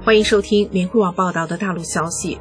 欢迎收听明慧网报道的大陆消息。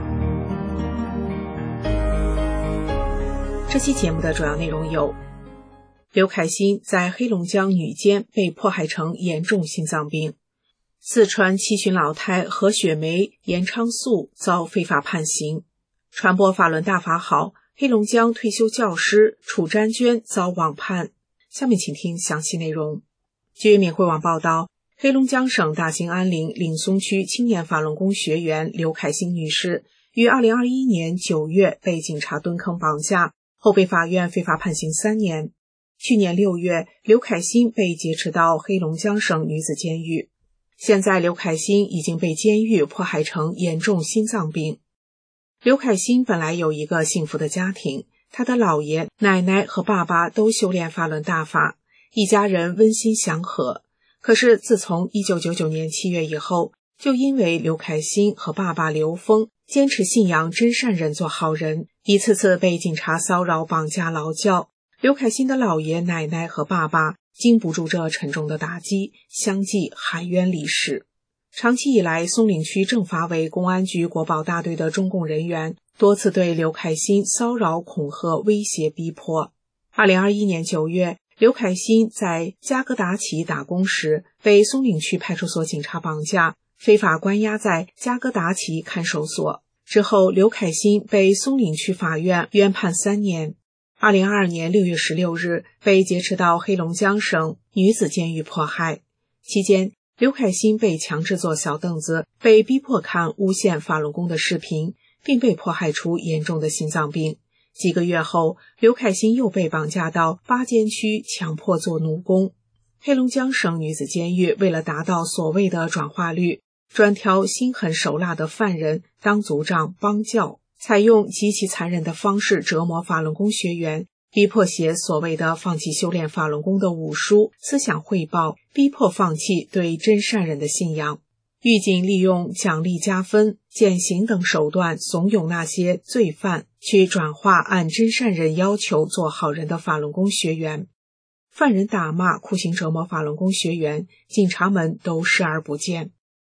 这期节目的主要内容有：刘凯欣在黑龙江女监被迫害成严重心脏病；四川七旬老太何雪梅、严昌素遭非法判刑；传播法轮大法好，黑龙江退休教师楚占娟遭网判。下面请听详细内容。据明慧网报道，黑龙江省大兴安岭岭松区青年法轮功学员刘凯欣女士于2021年9月被警察蹲坑绑架，后被法院非法判刑3年。去年6月，刘凯欣被劫持到黑龙江省女子监狱。现在刘凯欣已经被监狱迫害成严重心脏病。刘凯欣本来有一个幸福的家庭，他的姥爷、奶奶和爸爸都修炼法轮大法，一家人温馨祥和。可是自从1999年7月以后，就因为刘凯欣和爸爸刘峰坚持信仰真善人做好人，一次次被警察骚扰、绑架、劳教。刘凯欣的姥爷、奶奶和爸爸经不住这沉重的打击，相继含冤离世。长期以来，松岭区政法委公安局国保大队的中共人员多次对刘凯欣骚扰、恐吓、威胁、逼迫。2021年9月，刘凯欣在加格达奇打工时被松岭区派出所警察绑架，非法关押在加格达奇看守所。之后，刘凯欣被松岭区法院冤判3年。2022年6月16日被劫持到黑龙江省女子监狱迫害。期间，刘凯欣被强制坐小凳子，被逼迫看诬陷法轮功的视频，并被迫害出严重的心脏病。几个月后，刘凯欣又被绑架到巴监区强迫做奴工。黑龙江省女子监狱为了达到所谓的转化率，专挑心狠手辣的犯人当组长帮教，采用极其残忍的方式折磨法轮功学员，逼迫写所谓的放弃修炼法轮功的武书、思想汇报，逼迫放弃对真善人的信仰。狱警利用奖励加分、减刑等手段怂恿那些罪犯去转化按真善人要求做好人的法轮功学员。犯人打骂、酷刑折磨法轮功学员，警察们都视而不见。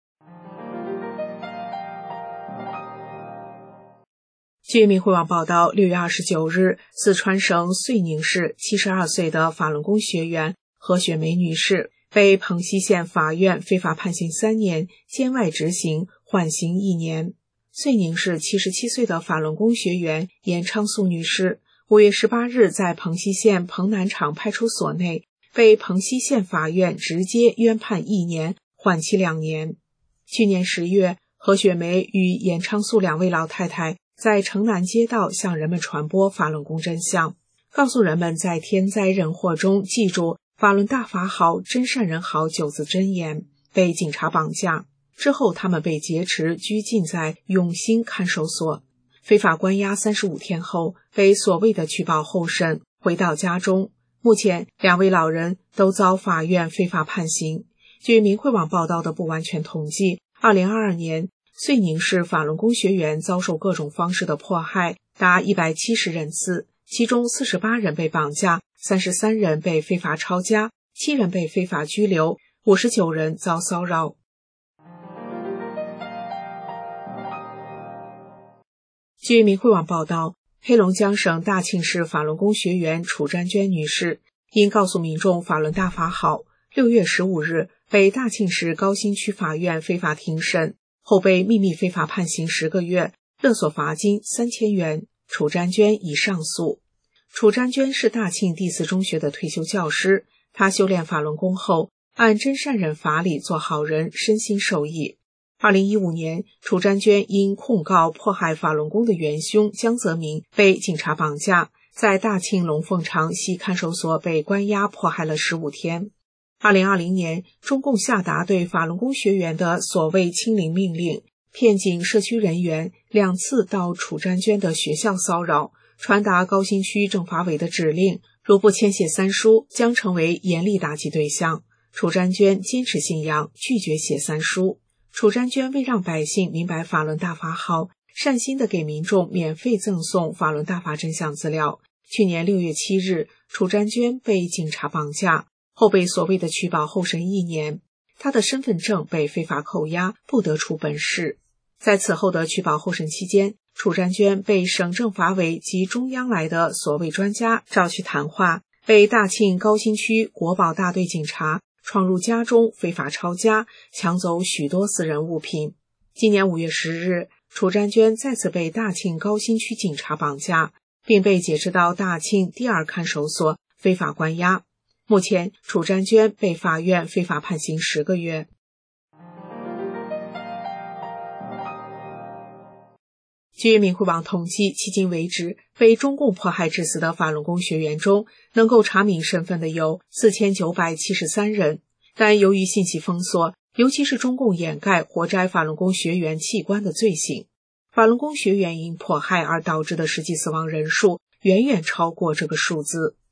据明慧网报道，6月29日，四川省遂宁市72岁的法轮功学员何雪梅女士被蓬溪县法院非法判刑3年，监外执行，缓刑1年。遂宁市77岁的法轮功学员严昌素女士5月18日在蓬溪县蓬南场派出所内被蓬溪县法院直接冤判1年，缓期2年。去年10月，何雪梅与严昌素2位老太太在城南街道向人们传播法轮功真相，告诉人们在天灾人祸中记住法轮大法好，真善人好9字真言，被警察绑架。之后他们被劫持拘禁在永兴看守所，非法关押35天后被所谓的取保候审，回到家中。目前2位老人都遭法院非法判刑。据明慧网报道的不完全统计，2022年遂宁市法轮功学员遭受各种方式的迫害达170人次，其中48人被绑架，33人被非法抄家，7人被非法拘留，59人遭骚扰。据明慧网报道，黑龙江省大庆市法轮功学员楚占娟女士因告诉民众法轮大法好，6月15日被大庆市高新区法院非法庭审，后被秘密非法判刑10个月，勒索罚金3000元。楚占娟已上诉。楚占娟是大庆第4中学的退休教师，她修炼法轮功后，按真善忍法理做好人，身心受益。2015年，楚占娟因控告迫害法轮功的元凶江泽民被警察绑架，在大庆龙凤场西看守所被关押迫害了15天。2020年，中共下达对法轮功学员的所谓清零命令，骗警社区人员2次到楚占娟的学校骚扰，传达高新区政法委的指令，如不签写3书，将成为严厉打击对象。楚占娟坚持信仰，拒绝写3书。楚占娟为让百姓明白法轮大法好，善心地给民众免费赠送法轮大法真相资料。去年6月7日，楚占娟被警察绑架，后被所谓的取保候审1年。 他的身份证被非法扣押，不得出本市。在此后的取保候审期间，楚占娟被省政法委及中央来的所谓专家召去谈话，被大庆高新区国保大队警察闯入家中非法抄家，抢走许多私人物品。今年5月10日，楚占娟再次被大庆高新区警察绑架，并被解释到大庆第2看守所非法关押。目前，楚占娟被法院非法判刑10个月。据明慧网统计，迄今为止，被中共迫害致死的法轮功学员中，能够查明身份的有4973人，但由于信息封锁，尤其是中共掩盖活摘法轮功学员器官的罪行，法轮功学员因迫害而导致的实际死亡人数远远超过这个数字。